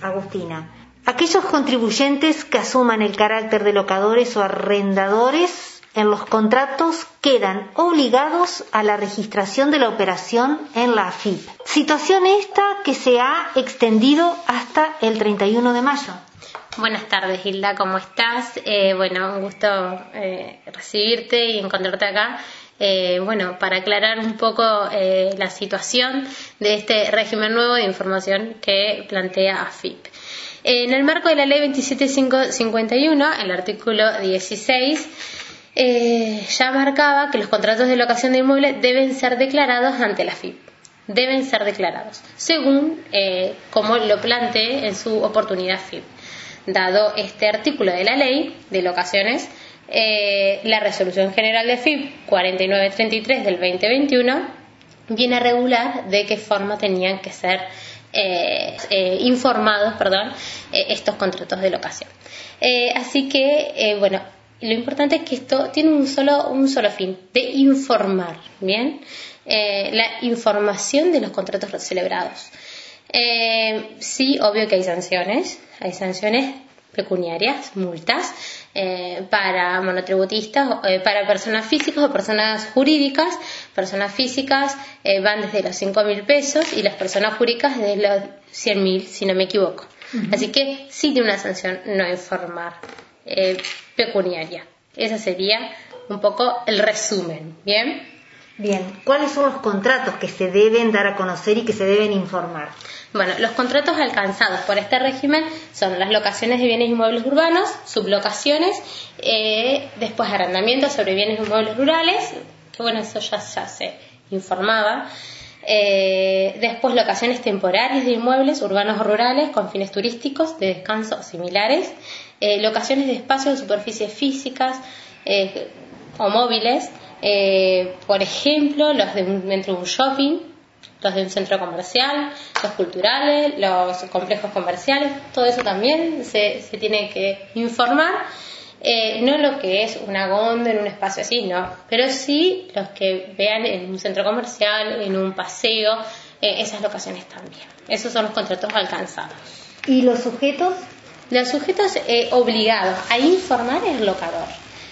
Agustina. Aquellos contribuyentes que asuman el carácter de locadores o arrendadores en los contratos quedan obligados a la registración de la operación en la AFIP. Situación esta que se ha extendido hasta el 31 de mayo. Buenas tardes, Hilda, ¿cómo estás? Un gusto recibirte y encontrarte acá. Para aclarar un poco la situación de este régimen nuevo de información que plantea AFIP. En el marco de la Ley 27551, el artículo 16, ya marcaba que los contratos de locación de inmuebles deben ser declarados ante la AFIP. Deben ser declarados, según como lo plantee en su oportunidad AFIP. Dado este artículo de la Ley de Locaciones, la Resolución General de AFIP 4933 del 2021 viene a regular de qué forma tenían que ser informados estos contratos de locación. Así que, lo importante es que esto tiene un solo fin, de informar, ¿bien? La información de los contratos celebrados. Sí, obvio que hay sanciones pecuniarias, multas, para monotributistas, para personas físicas o personas jurídicas. Personas físicas van desde los 5.000 pesos y las personas jurídicas desde los 100.000, si no me equivoco. Uh-huh. Así que sí tiene una sanción no informar pecuniaria. Ese sería un poco el resumen, ¿bien? Bien, ¿cuáles son los contratos que se deben dar a conocer y que se deben informar? Bueno, los contratos alcanzados por este régimen son las locaciones de bienes inmuebles urbanos, sublocaciones, después arrendamientos sobre bienes inmuebles rurales, que eso ya se informaba. Después locaciones temporarias de inmuebles urbanos o rurales con fines turísticos, de descanso o similares, locaciones de espacios de superficies físicas o móviles, por ejemplo los dentro de un shopping, los de un centro comercial, los culturales, los complejos comerciales, todo eso también se tiene que informar. No lo que es una góndola en un espacio así, no, pero sí los que vean en un centro comercial, en un paseo, esas locaciones también. Esos son los contratos alcanzados. ¿Y los sujetos? Los sujetos obligados a informar es el locador.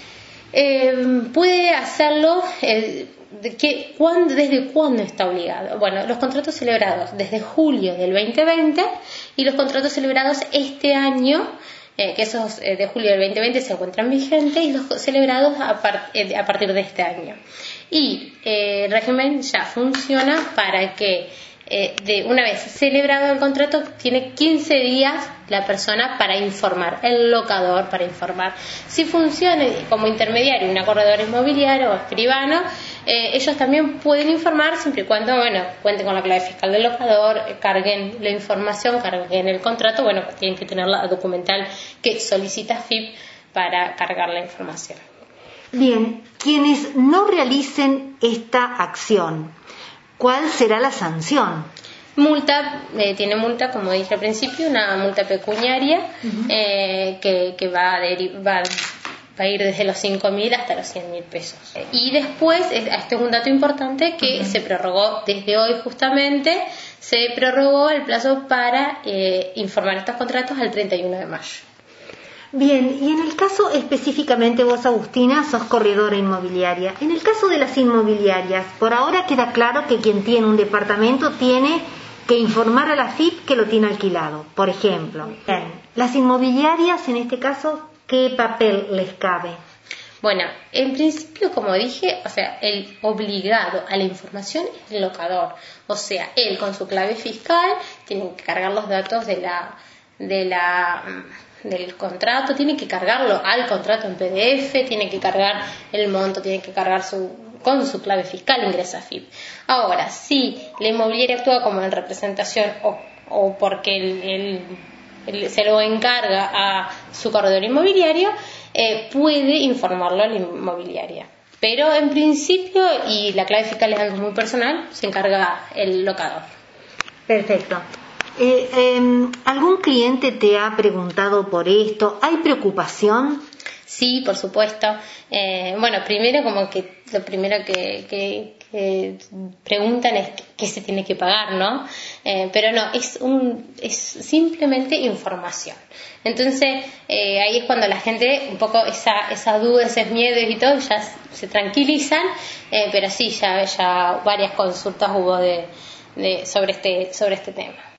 Puede hacerlo, ¿desde cuándo está obligado? Bueno, los contratos celebrados desde julio del 2020 y los contratos celebrados este año, que esos de julio del 2020 se encuentran vigentes, y los celebrados a partir de este año. Y el régimen ya funciona para que de una vez celebrado el contrato tiene 15 días la persona para informar, el locador para informar. Si funciona como intermediario una corredora inmobiliaria o escribano, ellos también pueden informar siempre y cuando cuenten con la clave fiscal del locador, carguen la información, carguen el contrato, tienen que tener la documental que solicita FIP para cargar la información. Bien, quienes no realicen esta acción, ¿cuál será la sanción? Multa, tiene multa, como dije al principio, una multa pecuniaria. Uh-huh. Que va a ir desde los 5.000 hasta los 100.000 pesos. Y después, esto es un dato importante, que uh-huh. se prorrogó desde hoy justamente, se prorrogó el plazo para informar estos contratos al 31 de mayo. Bien, y en el caso específicamente vos, Agustina, sos corredora inmobiliaria. En el caso de las inmobiliarias, por ahora queda claro que quien tiene un departamento tiene que informar a la FIP que lo tiene alquilado, por ejemplo. Bien, las inmobiliarias, en este caso, ¿qué papel les cabe? Bueno, en principio, como dije, el obligado a la información es el locador. O sea, él con su clave fiscal tiene que cargar los datos del contrato, tiene que cargarlo al contrato en PDF, tiene que cargar el monto, tiene que cargar con su clave fiscal, ingresa a FIP. Ahora, si la inmobiliaria actúa como en representación o porque él se lo encarga a su corredor inmobiliario, puede informarlo a la inmobiliaria. Pero en principio, y la clave fiscal es algo muy personal, se encarga el locador. Perfecto. ¿Algún cliente te ha preguntado por esto? ¿Hay preocupación? Sí, por supuesto. Primero como que lo primero que preguntan es qué se tiene que pagar, ¿no? Pero no, es simplemente información. Entonces, ahí es cuando la gente, un poco esa duda, esos miedos y todo, ya se tranquilizan, pero sí, ya varias consultas hubo sobre este tema.